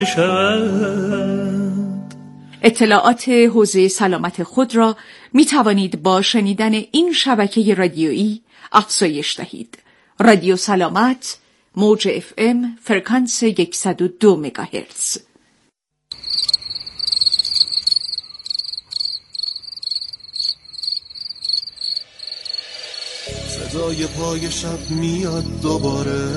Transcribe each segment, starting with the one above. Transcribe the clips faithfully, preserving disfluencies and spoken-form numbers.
اطلاعات حوزه سلامت خود را می توانید با شنیدن این شبکه رادیویی افزایش دهید. رادیو سلامت، موج اف ام، فرکانس صد و دو مگاهرتز. صدای پای شب میاد دوباره،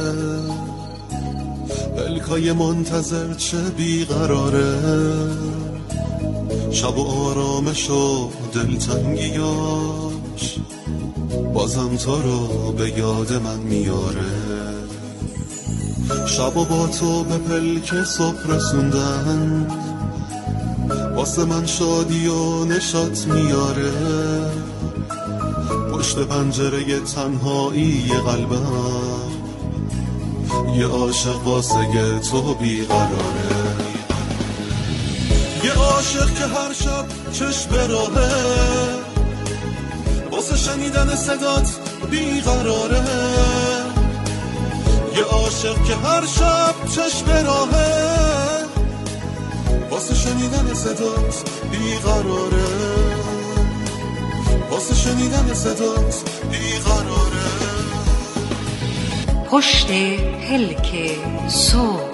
پلکای منتظر چه بیقراره، شب و آرامش و دلتنگیاش بازم تو رو به یاد من میاره. شب و با تو به پلک صبح رسوندن، واسه من شادی و نشاط میاره. پشت پنجره تنهایی قلبم یه عاشق واسه تو بیقراره. یه عاشق که هر شب چشم به راهه، واسه شنیدن صدات بیقراره. یه عاشق که هر شب چشم به راهه، واسه شنیدن صدات بیقراره. واسه شنیدن صدات بیقراره. پشت پلک صبح.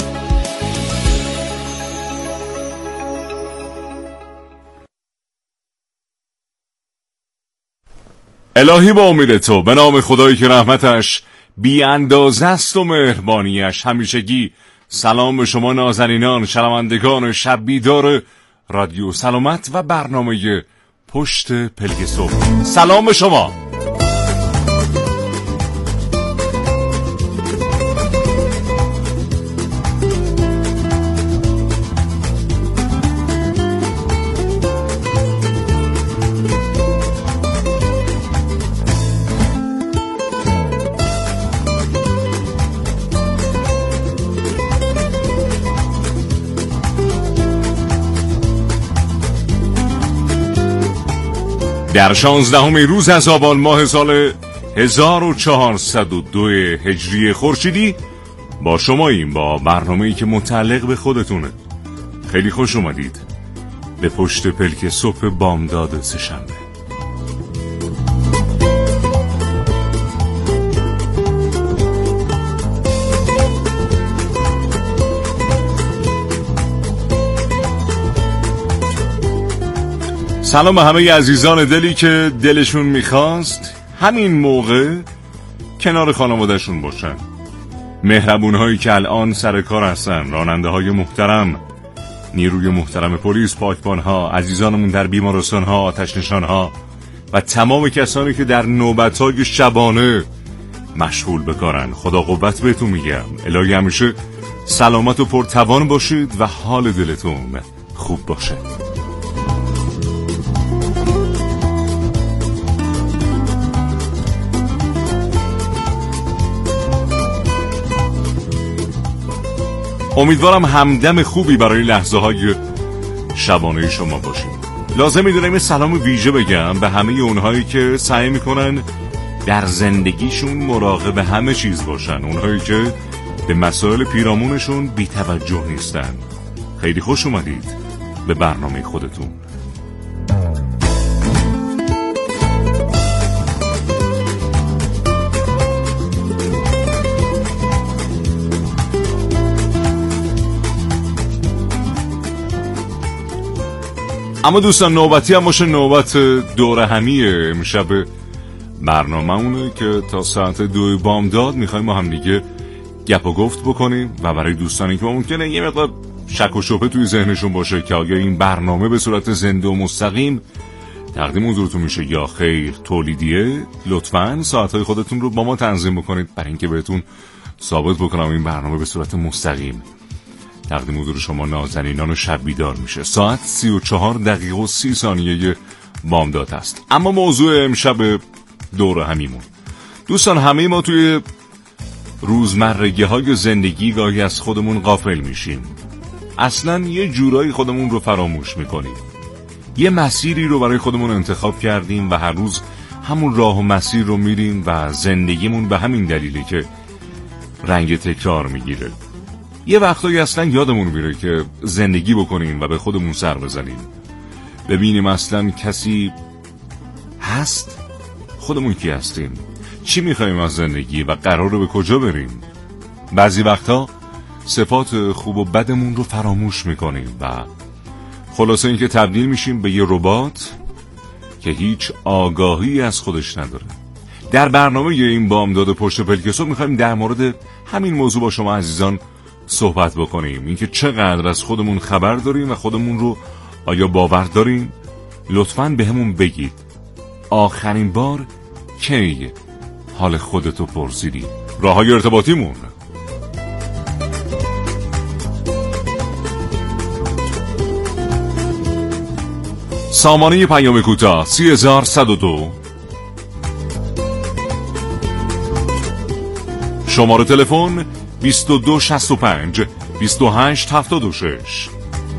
الهی با امید تو، به نام خدایی که رحمتش بی اندازه است و مهربانیش همیشگی. سلام به شما نازنینان، شنوندگان شب بیدار رادیو سلامت و برنامه پشت پلک صبح. سلام به شما. در شانزدهمین روز از آبان ماه سال هزار و چهارصد و دو هجری خورشیدی با شماییم، با برنامه‌ای که متعلق به خودتونه. خیلی خوش اومدید به پشت پلک صبح بامداد سه‌شنبه. سلام به همه عزیزان دلی که دلشون میخواست همین موقع کنار خانواده‌شون باشن. مهربون هایی که الان سر کار هستن، راننده های محترم، نیروی محترم پلیس، پاکبان ها، عزیزانمون در بیمارستان ها، آتش نشان ها و تمام کسانی که در نوبت های شبانه مشغول بکارن. خدا قوت بهتون میگم. الهی همیشه سلامت و پرتوان باشید و حال دلتون خوب باشه. امیدوارم همدم خوبی برای لحظه های شبانه شما باشیم. لازم میدونم یه سلام ویژه بگم به همه اونهایی که سعی میکنن در زندگیشون مراقب همه چیز باشن، اونهایی که به مسائل پیرامونشون بی توجه نیستن. خیلی خوش اومدید به برنامه خودتون. اما دوستان نوبتی هم باشه، نوبت دوره همیه امشب برنامه اونه که تا ساعت دو بامداد میخوایم ما هم دیگه گپ و گفت بکنیم و برای دوستانی که ممکنه یه مقدار شک و شبهه توی ذهنشون باشه که آیا این برنامه به صورت زنده و مستقیم تقدیم حضورتون میشه یا خیر تولیدیه، لطفاً ساعتهای خودتون رو با ما تنظیم بکنید برای اینکه بهتون ثابت بکنم این برنامه به صورت مستقیم تقدیم حضور شما نازنینان و شب بیدار میشه. ساعت سی و چهار دقیقه و سی ثانیه بامداد است. اما موضوع امشب دوره همیمون دوستان، همه ما توی روزمرگی های زندگی گاهی از خودمون غافل میشیم. اصلا یه جورایی خودمون رو فراموش میکنیم. یه مسیری رو برای خودمون انتخاب کردیم و هر روز همون راه و مسیر رو میریم و زندگیمون به همین دلیله که رنگ تکرار میگیره. یه وقتایی اصلا یادمون میره که زندگی بکنیم و به خودمون سر بزنیم، ببینیم اصلا کسی هست؟ خودمون کی هستیم؟ چی میخوایم از زندگی و قراره به کجا بریم؟ بعضی وقتا صفات خوب و بدمون رو فراموش میکنیم و خلاصه اینکه تبدیل میشیم به یه ربات که هیچ آگاهی از خودش نداره. در برنامه این بامداد پشت پلکسو میخوایم در مورد همین موضوع با شما عزیزان صحبت بکنیم، اینکه چقدر از خودمون خبر داریم و خودمون رو آیا باور داریم؟ لطفاً به همون بگید آخرین بار کی حال خودتو پرسیدی؟ راههای ارتباطیمون سامانه پیام کوتاه سی هزار صد و دو، شماره تلفن بیست و دو شصت و پنج بیست و هشت هفتاد و شش.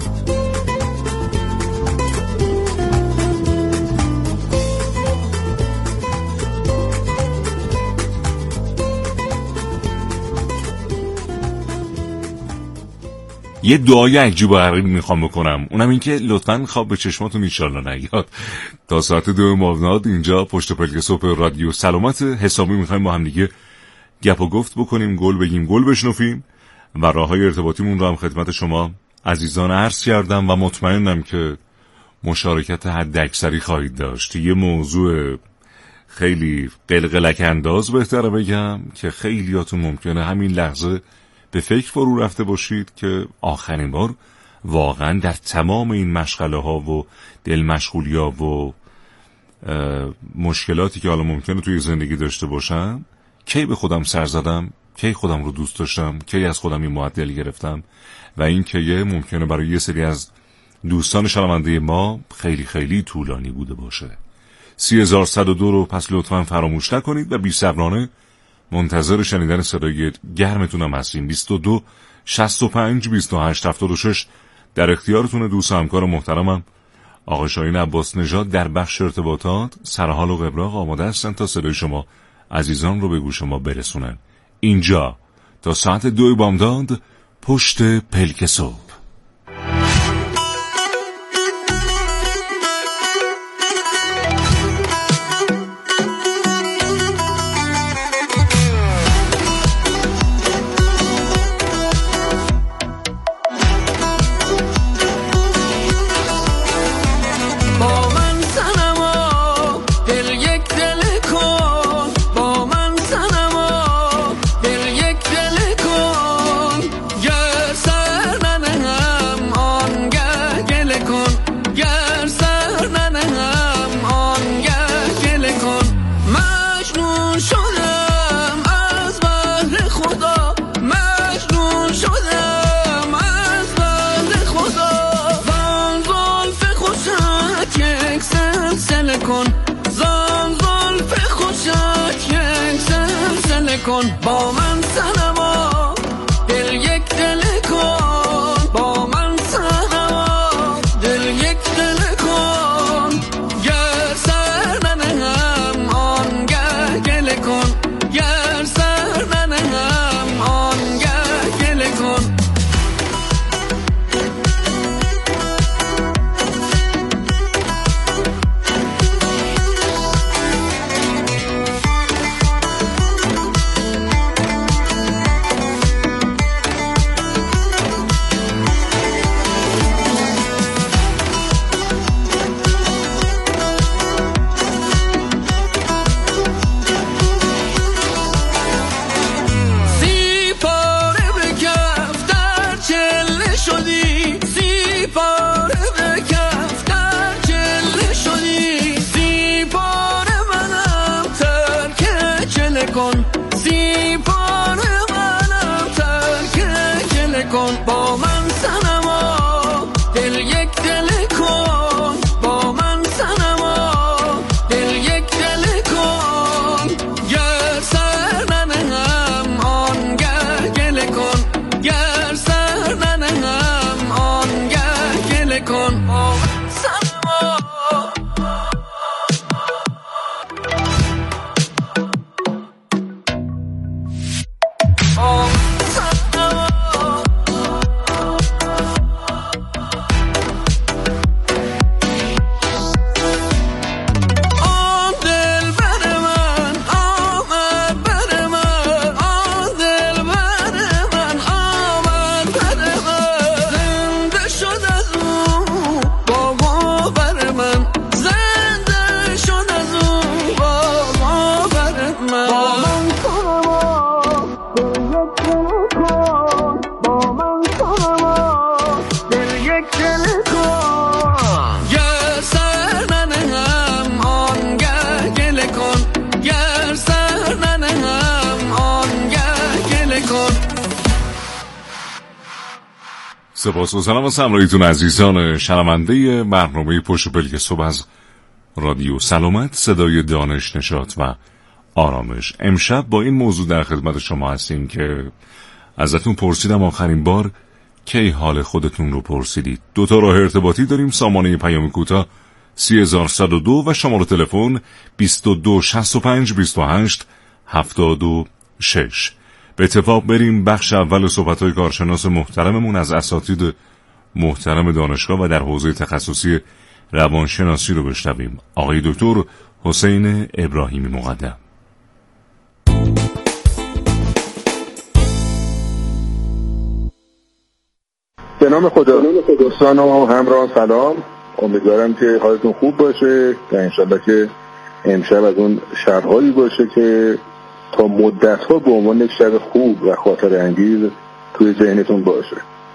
یه دعای عجیب و غریب میخوام بکنم، اونم این که لطفاً خواب به چشماتون ایشالله نیاد. تا ساعت دو بامداد اینجا پشت پلک صبح رادیو سلامت حسابی میخوایم با هم دیگه گپ و گفت بکنیم، گل بگیم، گل بشنفیم و راههای ارتباطیمون رو هم خدمت شما عزیزان عرض کردم و مطمئنم که مشارکت حد اکثری خواهید داشت. یه موضوع خیلی قلقلک انداز بهتره بگم که خیلیاتون ممکنه همین لحظه به فکر فرو رفته باشید که آخرین بار واقعا در تمام این مشغله ها و دل مشغولی ها و مشکلاتی که حالا ممکنه توی زندگی داشته باشم کی به خودم سر زدم، کی خودم رو دوست داشتم، کی از خودم این معدل گرفتم و این که یه ممکنه برای یه سری از دوستان شنونده ما خیلی خیلی طولانی بوده باشه. سی هزار صد و دو رو پس لطفاً فراموش نکنید و بی صبرانه منتظر شنیدن صدای گرمتونم هستیم. بیست و دو شصت و پنج بیست و هشت هفتاد و شش در اختیارتون. دوست همکار محترمم آقای شاهین عباس نژاد در بخش ارتباطات سرحال و قبراق آماده هستن تا صدای شما عزیزان رو به گوش ما برسونن. اینجا تا ساعت دو بامداد پشت پلک صبح. با من صنما دل یک دل کن، با من صنما دل یک دل کن، گر سر ننهم آنگه گله کن، گر سر ننهم آنگه گله کن. با من صنما دل یک دل کن، با من صنما دل یک دل کن، گر سر ننهم آنگه گله کن، گر سر ننهم یک دل کن گر سر ننهم آنگه گله کن گر سر ننهم آنگه گله کن. سپاس و سلام و همراهیتون عزیزان شنونده برنامه پشت پلک صبح از رادیو سلامت، صدای دانش، نشاط و آرامش. امشب با این موضوع در خدمت شما هستیم که ازتون پرسیدم آخرین بار کی حال خودتون رو پرسیدید. دو تا راه ارتباطی داریم، سامانه پیام کوتاه سی هزار و صد و دو و شماره تلفن بیست و دو شصت و پنج بیست و هشت هفتاد و شش. به اتفاق بریم بخش اول صحبت‌های کارشناس محترممون از اساتید محترم دانشگاه و در حوزه تخصصی روانشناسی رو بشنویم. آقای دکتر حسین ابراهیمی مقدم. به نام خدا. دوستان و همراهان سلام. امیدوارم که حالتون خوب باشه و انشالله که امشب از اون شب‌هایی باشه که تا مدت‌ها به عنوان یک شب خوب و خاطره انگیز توی ذهنتون باشه.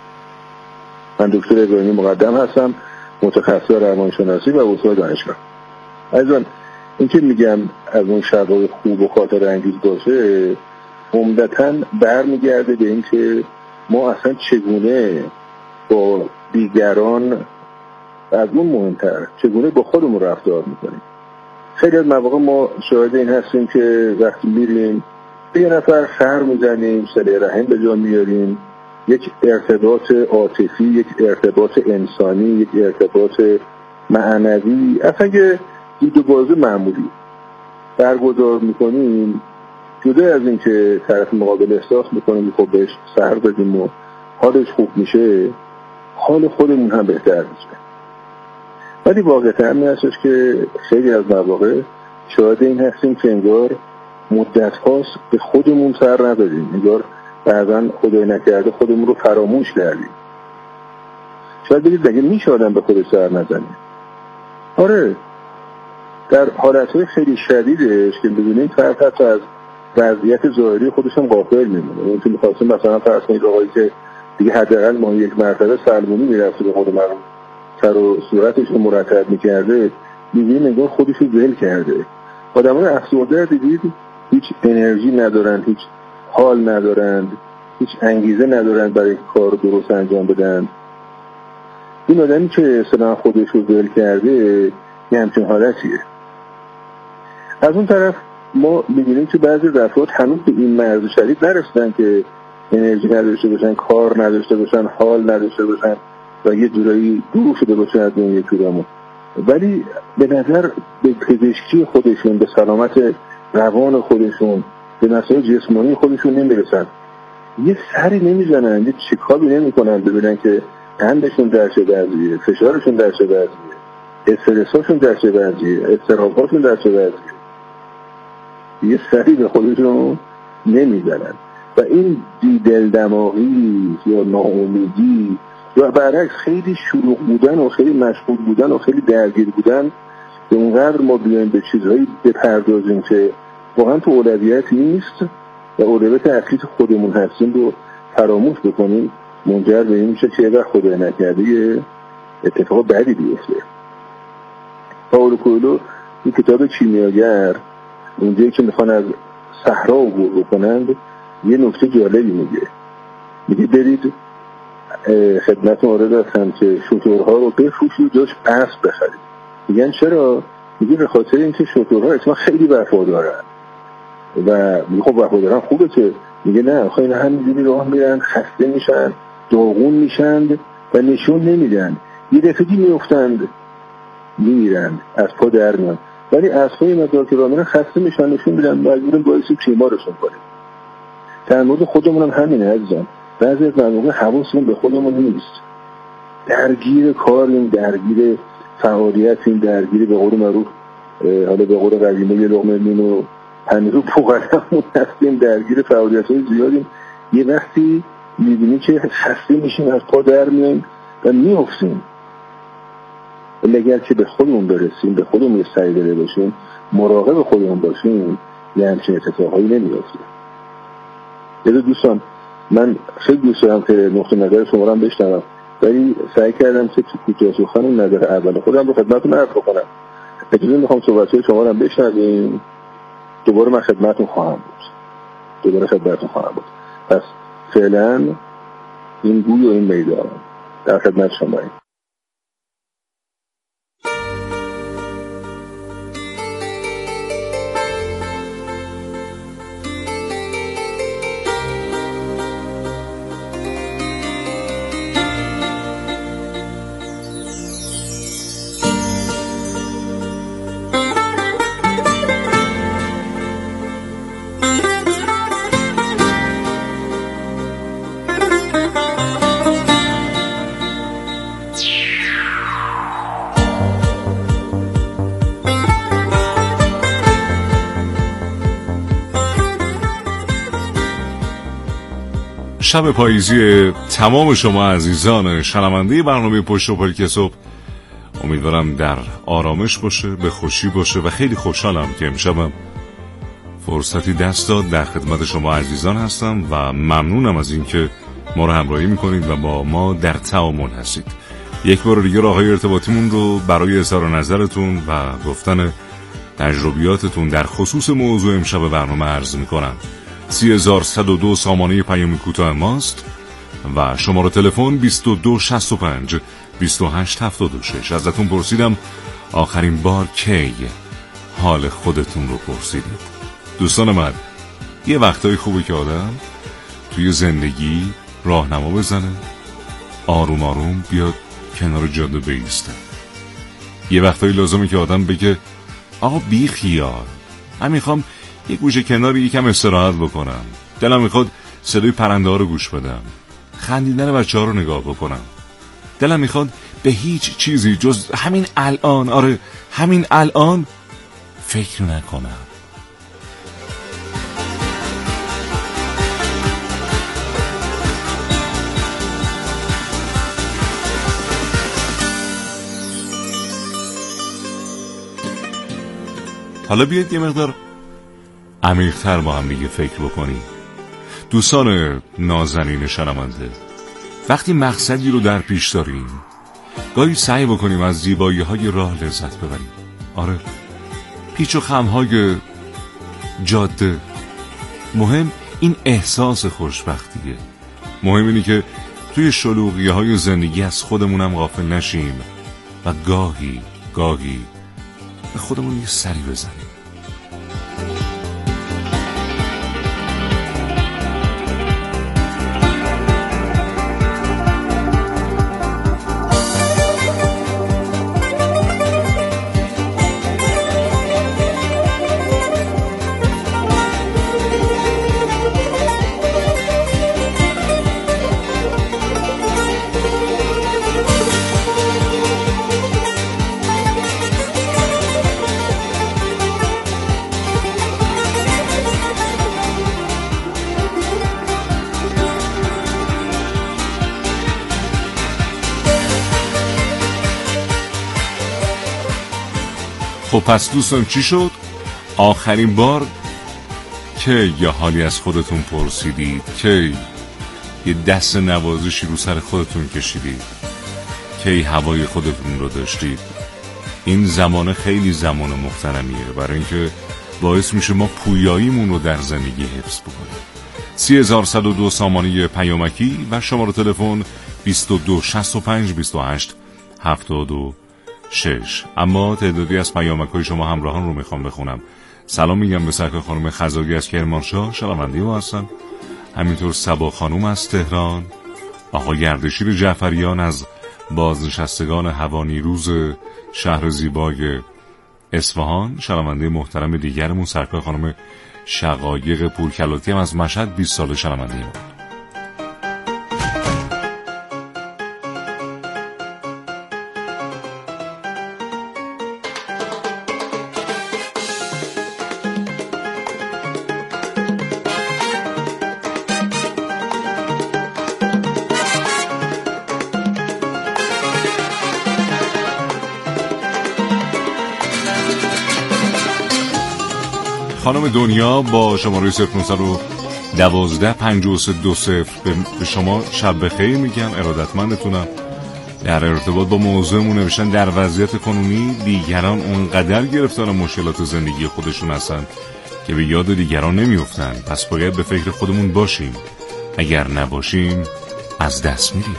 من دکتر ابراهیمی مقدم هستم، متخصص روانشناسی و استاد دانشگاه. عزیزان، این که میگم از اون شب‌های خوب و خاطره انگیز باشه عمدتاً برمیگرده به این که ما اصلا چگونه با دیگران، از اون مهمتر چگونه با خودمون رفتار میکنیم. خیلی از مواقع ما شاهد این هستیم که وقتی میریم به یه نفر سر میزنیم، صله رحم به جا میاریم، یک ارتباط عاطفی، یک ارتباط انسانی، یک ارتباط معنوی، اصلا یه دید و بازی معمولی برگزار میکنیم، جدا از این که طرف مقابل احساس میکنیم خب بهش سر بدیم و حالش خوب میشه، حال خودمون هم بهتر میشه. ولی واقعیت همین هستش که خیلی از مواقع شاهد این هستیم که انگار مدت هاست به خودمون سر ندادیم، انگار بعضا خدای نکرده خودمون رو فراموش کردیم. شاید بگید مگه میشه آدم به خودش سر نزنه؟ آره، در حالتهای خیلی شدیدش که بدونیم فرد حتی از وضعیت ظاهری خودش هم غافل میمونه. اون که میخواستیم مثلا فرض کنید آقایی که دیگه حداقل ما یک مرتبه سلمونی میرفته به خود مرون سر و صورتش رو مرتب میکرده، میبینیم انگار خودش رو ول کرده. آدمای افسرده دیدید هیچ انرژی ندارن، هیچ حال ندارند، هیچ انگیزه ندارند برای کار درست انجام بدن. این آدمی که اصلا خودش رو ول کرده یه همچین حالتیه. از اون طرف ما می‌بینیم که بعضی افراد هنوز به این مرز شدید نرسیدن که انرژی نداشته باشن، کار نداشته باشن، حال نداشته باشن و یه جورایی دور شده باشن از اون یک جورامون، ولی به نظر به پزشکی خودشون، به سلامت روان خودشون، به مسائل جسمانی خودشون نمیرسن. یه سری نمیزنن، یه چیکابی نمیکنن ببینن که قندشون در چه وضعیه، فشارشون در چه وضعیه، استرساشون در چه وضعیه، اضطراباتشون در چه وضعیه. یه سری به خودشون نمیزنن و این دل دماغی یا ناامیدی یا برعکس خیلی شلوغ بودن و خیلی مشغول بودن و خیلی درگیر بودن به اونقدر ما بیایم به چیزهایی بپردازیم که واقعا تو اولویت نیست و اولویت اصلی خودمون هستیم رو فراموش بکنیم، منجر به این میشه که یه وقت خدای نکرده اتفاق بدی بیفته. پائولو کوئلو این کتاب کیمیاگر، اونجایی که میخوان از صحرا عبور بکنند، یه نکته جالبی میگه. میگه برید خدمت مورد هستم که شترها رو بفروشید و جاش اسب بخرید. میگن چرا؟ میگه به خاطر اینکه شترها اصلا خیلی وفادارن و میگه خب وفادارن خوبه که، میگه نه آخه اینا همینجوری راه میرن، خسته میشن، داغون میشن و نشون نمیدن، یه دفعه میافتند میمیرن، از پا در میان. ولی اسبای مقدار که راه میرن خسته میشن، نشون میدن، مجبورن باعث تیمارشون کنه. در مورد خودمون هم همینه عزیزان. بعضی از مواقع حواسمون به خودمون نیست، درگیر کاریم، درگیر فعالیتیم، درگیر به قول معروف حالا به قول قدیمی یه لقمه نون و پنیر و پوغلمون هستیم، درگیر فعالیت‌های زیادیم. یه وقتی می‌بینیم که خسته میشیم، از پا در میایم و میافتیم. ولی اگر که به خودمون برسیم، به خودمون یه سعی داره باشیم، مراقب خودمون باشیم، یه همچین اتفاقایی نمیافته. یه دوستان، من خیلی دوست دارم که نقطه نظر شما رو هم بشنوم ولی سعی کردم که تو کوتاه سخن نظر اول خودم رو خدمتتون عرض کنم. اجازه میخوام صحبت‌های شما رو بشنویم. دوباره من خدمتتون خواهم بود. دوباره خدمتتون خواهم بود. پس فعلا این گوی و این میدان در خدمت شماییم. شب پاییزی تمام شما عزیزان شنونده برنامه پشت و پلک صبح، امیدوارم در آرامش باشه، به خوشی باشه و خیلی خوشحالم که امشبم فرصتی دست داد در خدمت شما عزیزان هستم و ممنونم از این که ما رو همراهی میکنید و با ما در تعامل هستید. یک بار دیگه راههای ارتباطیمون رو برای اظهار نظرتون و گفتن تجربیاتتون در خصوص موضوع امشب برنامه عرض میکنم. سی هزار صد و دو سامانه پیام کوتاه ماست و شماره تلفن بیست و دو شصت و پنج بیست و هشت هفتاد و شش. ازتون پرسیدم آخرین بار کی حال خودتون رو پرسیدید؟ دوستان من، یه وقتای خوبه که آدم توی زندگی راهنما بزنه، آروم آروم بیاد کنار جاده بایسته. یه وقتایی لازمه که آدم بگه آقا بی خیال، من میخوام یک گوشه کناری یکم استراحت بکنم، دلم میخواد صدای پرنده ها رو گوش بدم، خندیدن بچه ها رو نگاه بکنم، دلم میخواد به هیچ چیزی جز همین الان، آره همین الان فکر نکنم. حالا بیاید یه مقدار عمیق‌تر با هم دیگه فکر بکنیم. دوستان نازنین شنونده، وقتی مقصدی رو در پیش داریم گاهی سعی بکنیم از زیبایی‌های راه لذت ببریم. آره، پیچ و خم‌های جاده، مهم این احساس خوشبختیه. مهم اینه که توی شلوغی‌های زندگی از خودمونم غافل نشیم و گاهی گاهی به خودمون یه سری بزنیم. خب پس دوستان چی شد؟ آخرین بار که یه حالی از خودتون پرسیدید؟ که یه دست نوازشی رو سر خودتون کشیدید؟ کی هوای خودتون رو داشتید؟ این زمان خیلی زمان محترمیه برای اینکه باعث میشه ما پویاییمون رو در زندگی حفظ بکنیم. سی هزار صد و دو سامانه پیامکی و شماره تلفن بیست و دو شصت و پنج بیست و هشت هفتاد و شش. اما تعدادی از پیامک‌های شما همراهان رو میخوام بخونم. سلام میگم به سرکار خانم خزاگی از کرمانشاه، شنونده ما هستن. همینطور صبا خانم از تهران، آقا گردشیر جعفریان از بازنشستگان هوانیروز شهر زیبای اصفهان، شنونده محترم دیگرمون سرکار خانم شقایق پورکلاتی هم از مشهد، بیست ساله شنونده ما. خانم دنیا با شماره صفر نهصد و دوازده پنجاه و سه دو صفر به شما شب بخیر میگم، ارادتمندتونم. در ارتباط با موضوعمون نوشتن در وضعیت کنونی دیگران اونقدر گرفتار مشکلات زندگی خودشون هستن که به یاد دیگران نمیافتن، پس باید به فکر خودمون باشیم، اگر نباشیم از دست میریم.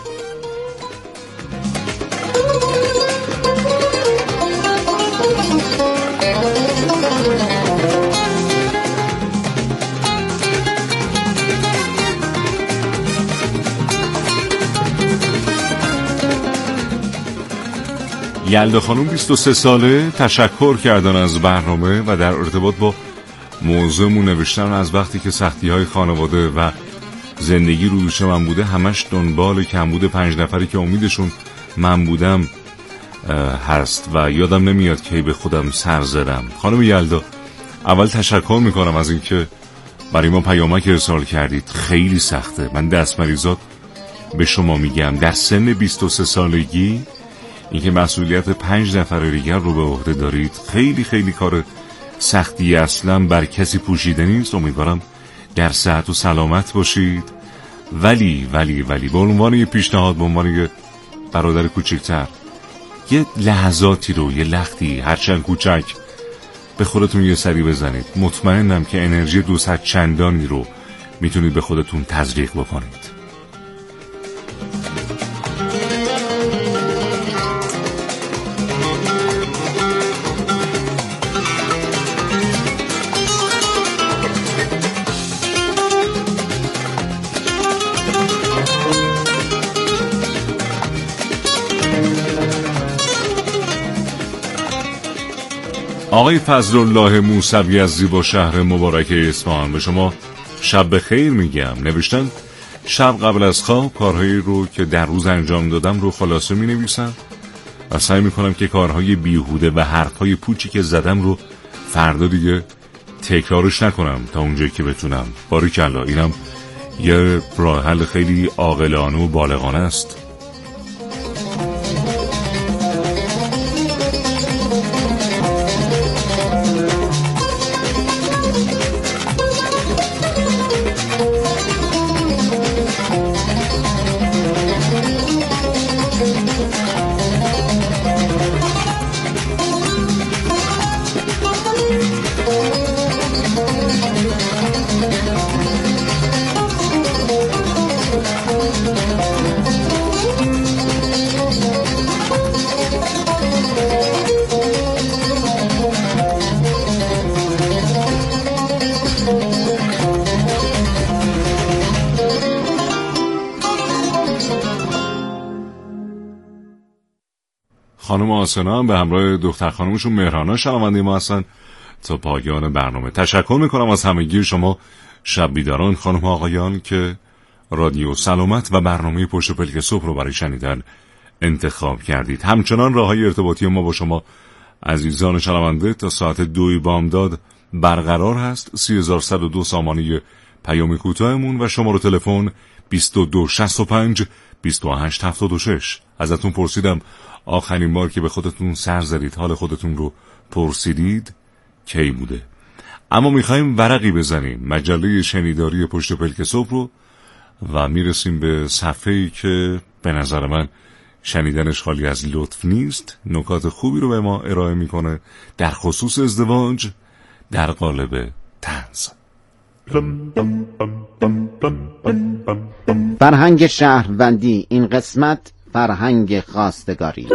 یلدا خانم بیست و سه ساله تشکر کردن از برنامه و در ارتباط با موضوعمون نوشتن از وقتی که سختی‌های خانواده و زندگی رو دوش من بوده همش دنبال کمبود پنج نفری که امیدشون من بودم هست و یادم نمیاد که به خودم سر زدم. خانم یلدا، اول تشکر میکنم از اینکه برای ما پیامک ارسال کردید. خیلی سخته. من دست مریضات به شما میگم در سن بیست و سه سالگی اینکه مسئولیت پنج نفر دیگر رو به عهده دارید خیلی خیلی کار سختی، اصلا بر کسی پوشیده نیست. امیدوارم در صحت و سلامت باشید. ولی ولی ولی به عنوان یه پیشنهاد، به عنوان یه برادر کوچکتر، یه لحظاتی رو، یه لختی هرچند کوچک به خودتون یه سری بزنید. مطمئنم که انرژی دوصد چندانی رو میتونید به خودتون تزریق بکنید. آقای فضل الله موسوی از زیبا شهر مبارک اصفهان، به شما شب بخیر میگم. نوشتن شب قبل از خواب کارهایی رو که در روز انجام دادم رو خلاصه می نویسم و سعی میکنم که کارهای بیهوده و حرفهای پوچی که زدم رو فردا دیگه تکرارش نکنم تا اونجایی که بتونم. باریکلا، اینم یه راه حل خیلی عاقلانه و بالغانه است. خانم آسنا هم به همراه دختر خانمشون مهرانا شنونده ما هستن تا پایان برنامه. تشکر میکنم از همگی شما شب بیداران، خانم و آقایان که رادیو سلامت و برنامه پشت پلک صبح رو برای شنیدن انتخاب کردید. همچنان راههای ارتباطی ما با شما عزیزان شنونده تا ساعت دوی بامداد برقرار هست. سه هزار و صد و دو سامانه پیام کوتاهمون و شماره تلفن بیست و دو شصت و پنج بیست و هشت هفتاد و شش. ازتون پرسیدم آخرین بار که به خودتون سر زدید، حال خودتون رو پرسیدید، کی بوده؟ اما میخوایم ورقی بزنیم مجله شنیداری پشت پلک صبح رو و میرسیم به صفحه‌ای که به نظر من شنیدنش خالی از لطف نیست. نکات خوبی رو به ما ارائه میکنه در خصوص ازدواج در قالب طنز. فرهنگ شهروندی، این قسمت فرهنگ خواستگاری.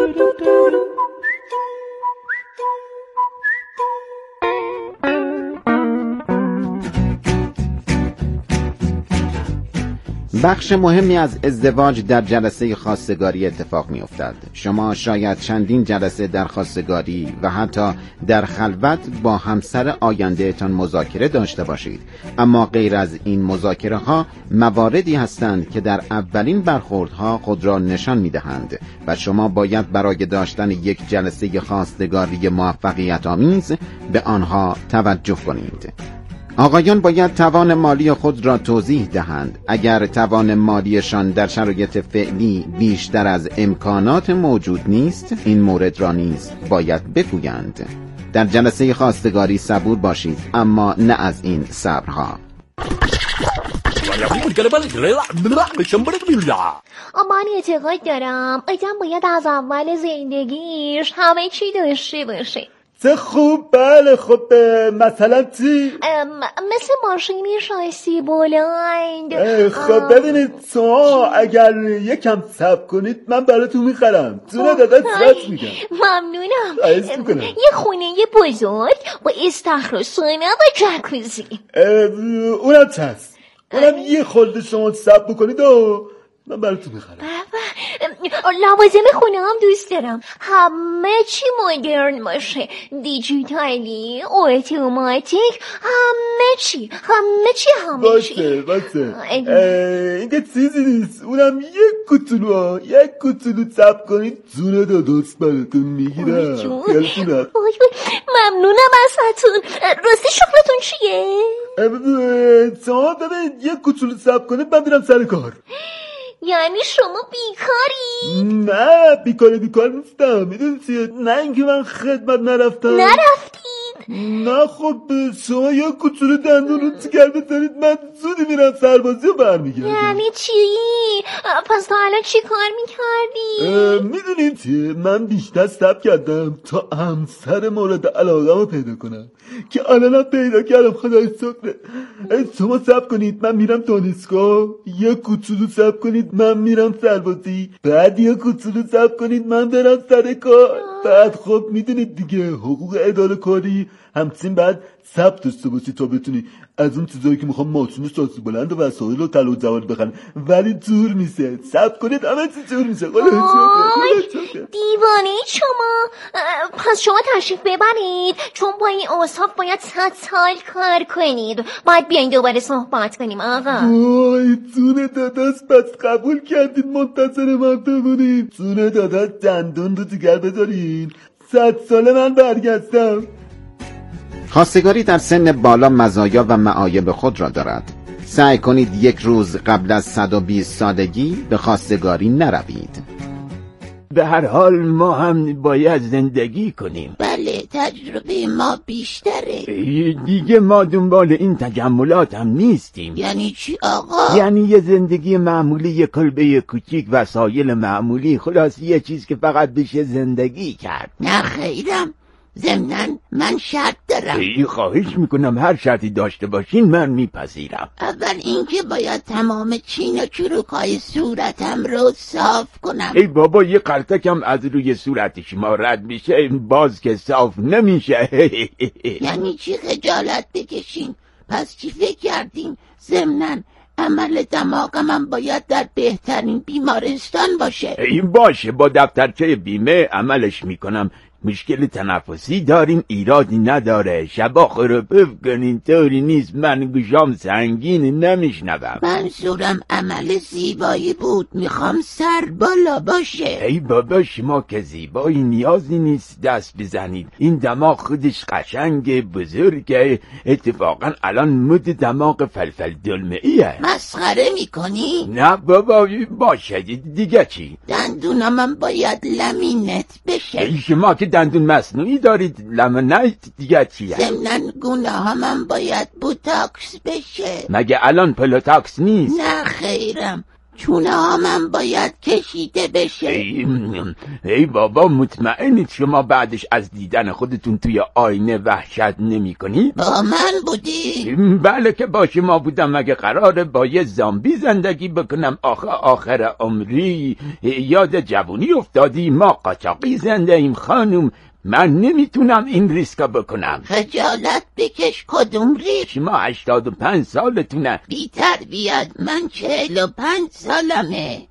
بخش مهمی از ازدواج در جلسه خواستگاری اتفاق می افتد. شما شاید چندین جلسه در خواستگاری و حتی در خلوت با همسر آینده تان مذاکره داشته باشید، اما غیر از این مذاکره ها مواردی هستند که در اولین برخوردها خود را نشان می دهند و شما باید برای داشتن یک جلسه خواستگاری موفقیت آمیز به آنها توجه کنید. آقایان باید توان مالی خود را توضیح دهند. اگر توان مالیشان در شرایط فعلی بیشتر از امکانات موجود نیست، این مورد را نیز باید بگویند. در جلسه خواستگاری صبور باشید، اما نه از این صبرها. من اعتقاد دارم آدم باید از اول زندگیش همه چی داشته باشه. چه خوب. بله خب مثلا چی؟ مثل ماشینی شاسی بلند. خب ببینید شما اگر یکم صبر کنید من براتون میخرم. جونه دادت راست میگم. ممنونم. یه خونه بزرگ با استخر سونه و جکوزی. اونم چست. اونم یه خورده شما صبر بکنید و من براتون میخرم. لوازم خونه هم دوست دارم همه چی مدرن باشه، دیجیتالی، اتوماتیک، همه چی همه چی همه چی باشه باشه. اینکه چیزی نیست. اونم یک کوچولو یک کوچولو صبر کنید جونه داداست براتون میگیرم. ممنونم ازتون. راستی شغلتون چیه؟ شما ببینید یک کوچولو صبر کنید من میرم سر کار. یعنی شما بیکاری؟ نه بیکاری بیکار نیستم. میدونی چیه؟ نه اینکه من خدمت نرفتم. نرفتید؟ نه خب شما یا کوچولو دندون رو تیگر بزنید من زودی میرم سربازی رو برمیگردم. یعنی چی؟ پس تا الان چی کار میکردی؟ میدونید چیه؟ من بیشتر صبر کردم تا همسر مورد علاقه رو پیدا کنم که الانم پیدا کردم. خدای شکر. شما صبر کنید من میرم دانشگاه، یه کوچولو صبر کنید من میرم سربازی، بعد یه کوچولو صبر کنید من برم سر کار. بعد خب میدونید دیگه حقوق اداره کاری همچین بعد ثبت داشته باشی تا بتونی از اون چیزایی که میخوام ماشین ساسی بلند و وسایل و طلا و جواهر بخرن. ولی جور میشه. صبر کنید همه چی جور میشه. دیوانه شما. پس شما تشریف ببرید چون با این اوصاف باید صد سال کار کنید. باید بیاین دوباره صحبت کنیم آقا. وای جون داداش پس قبول کردید منتظر من بمونید. جون داداش دندون رو دیگر بذارین. صد ساله من برگشتم. خواستگاری در سن بالا مزایا و معایب خود را دارد. سعی کنید یک روز قبل از صد و بیست سالگی به خواستگاری نروید. به هر حال ما هم باید زندگی کنیم. بله تجربه ما بیشتره. دیگه ما دنبال این تجملات هم نیستیم. یعنی چی آقا؟ یعنی یه زندگی معمولی، یه کلبه کوچیک، وسایل معمولی، خلاص یه چیز که فقط بشه زندگی کرد. نه خیرم. ضمناً من شرط دارم. ای خواهش میکنم هر شرطی داشته باشین من میپذیرم. اول اینکه باید تمام چین و چروکای صورتم رو صاف کنم. ای بابا یه قرتکم از روی صورت شما رد میشه باز که صاف نمیشه. یعنی چی خجالت بکشین؟ پس چی فکر کردین؟ ضمناً عمل دماغم هم باید در بهترین بیمارستان باشه. این باشه با دفترچه بیمه عملش میکنم. مشکل تنفسی دارین ایرادی نداره. شبا خروپف کنین طوری نیست من گوشام سنگین نمیشنوم. منظورم عمل زیبایی بود. میخوام سر بالا باشه. ای بابا شما که زیبایی نیازی نیست دست بزنید. این دماغ خودش قشنگ بزرگه. اتفاقا الان مد دماغ فلفل دلمه ایه. مسخره میکنی؟ نه بابا باشه دیگه چی؟ دندونم هم باید لمینت بشه. شما که دندون مصنوعی دارید لمینت دیگه چیه؟ ضمناً گونه‌هام هم باید بوتاکس بشه. مگه الان پلوتاکس نیست؟ نه خیرم. چونه هم باید کشیده بشه. ای, ای بابا مطمئنید شما بعدش از دیدن خودتون توی آینه وحشت نمی کنید؟ با من بودی؟ بله که با شما بودم. مگه قراره با یه زامبی زندگی بکنم آخه آخر عمری؟ یاد جوونی افتادی؟ ما قاچاقی زنده ایم خانم. من نمیتونم این ریسکا بکنم. خجالت بکش. کدوم ریسک؟ شما هشتاد و پنج سالتونه. بی تربیت. من چهل و پنج سالمه.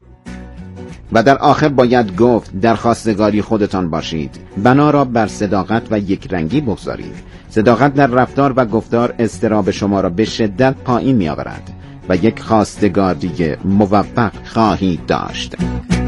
و در آخر باید گفت در خواستگاری خودتان باشید. بنا را بر صداقت و یک رنگی بگذارید. صداقت در رفتار و گفتار اضطراب شما را به شدت پایین می آورد و یک خواستگاری موفق خواهید داشت.